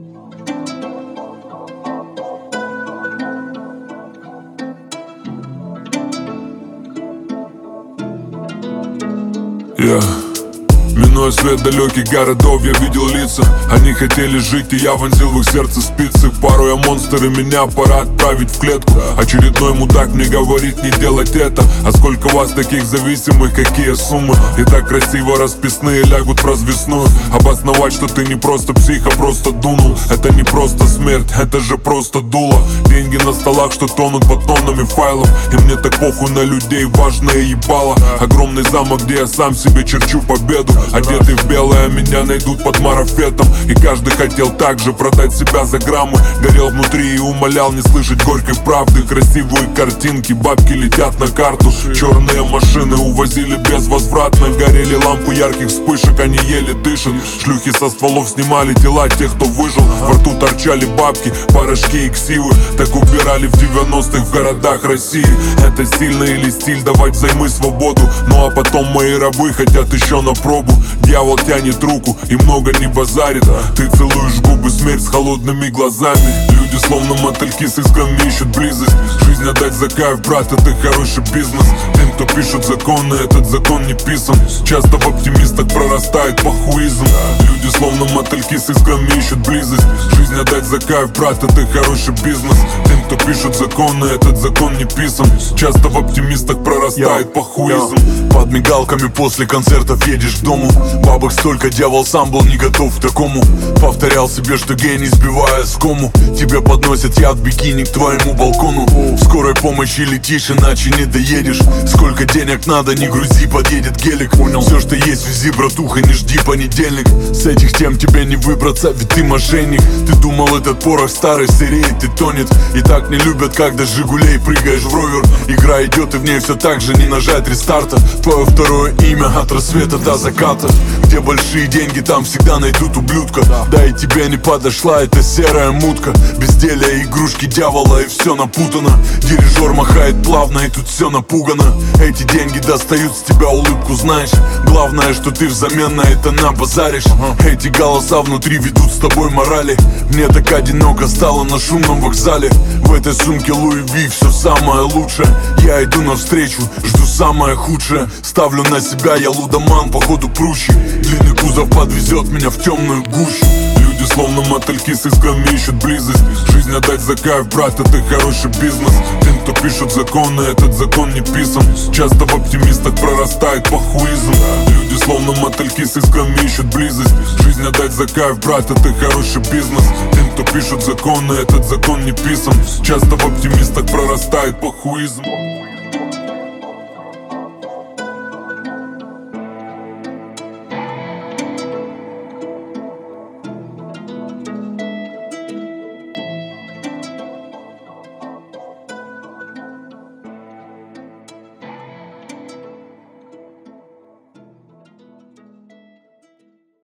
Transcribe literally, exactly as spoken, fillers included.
Yeah. Минуя свет далеких городов, я видел лица. Они хотели жить, и я вонзил в их сердце спицы. Порой я монстр, и меня пора отправить в клетку. Очередной мудак мне говорит не делать это. А сколько вас таких зависимых, какие суммы. И так красиво расписные лягут в развесную. Обосновать, что ты не просто псих, а просто дунул. Это не просто смерть, это же просто дуло. Деньги на столах, что тонут под тоннами файлов. И мне так похуй на людей, важное ебало. Огромный замок, где я сам себе черчу победу. Одетый в белое, меня найдут под марафетом. И каждый хотел также продать себя за граммы. Горел внутри и умолял не слышать горькой правды. Красивые картинки, бабки летят на карту. Черные машины увозили безвозвратно. Горели лампы ярких вспышек, они еле дышат. Шлюхи со стволов снимали тела тех, кто выжил. Во рту торчали бабки, порошки и ксивы. Так убирали в девяностых в городах России. Это сильно или стиль давать взаймы свободу. Ну а потом мои рабы хотят еще на пробу. Дьявол тянет руку и много не базарит. Ты целуешь губы, смерть с холодными глазами. Люди словно мотыльки с искрами ищут близость. Жизнь отдать за кайф, брат, это хороший бизнес. Тем, кто пишет законы, этот закон не писан. Часто в оптимистах прорастает похуизм. Люди словно мотыльки с искрами ищут близость. Жизнь отдать за кайф, брат, это хороший бизнес. Тем, кто пишет законы, этот закон не писан. Часто в оптимистах прорастает похуизм. Под мигалками после концертов едешь к дому. Бабок столько, дьявол сам был не готов к такому. Повторял себе, что гений, сбивая с кому. Тебе подносят яд бикини к твоему балкону. В скорой помощи летишь, иначе не доедешь. Сколько денег надо, не грузи, подъедет гелик. Понял, все, что есть, вези, братуха, не жди понедельник. С этих тем тебе не выбраться, ведь ты мошенник. Ты думал, этот порох старый сыреет и тонет. И так не любят, когда с Жигулей прыгаешь в ровер. Игра идет, и в ней все так же, не нажать рестарта. Твое второе имя от рассвета до заката. Где большие деньги, там всегда найдут ублюдка. Да и тебе не подошла эта серая мутка. Безделие, игрушки дьявола, и все напутано. Дирижер махает плавно, и тут все напугано. Эти деньги достают с тебя улыбку, знаешь. Главное, что ты взамен на это набазаришь. Эти голоса внутри ведут с тобой морали. Мне так одиноко стало на шумном вокзале. В этой сумке Луи Ви все самое лучшее. Я иду навстречу, жду самое худшее. Ставлю на себя, я лудоман, походу прущий. Длинный кузов подвезет меня в темную гущу. Люди словно мотыльки с искрами ищут близость. Жизнь отдать за кайф, брат, это хороший бизнес. Тем, кто пишет законы, этот закон не писан. Часто в оптимистах прорастает похуизм. Люди словно мотыльки с искрами ищут близость. Жизнь отдать за кайф, брат, это хороший бизнес. Тем, кто пишет законы, этот закон не писан. Часто в оптимистах прорастает похуизм.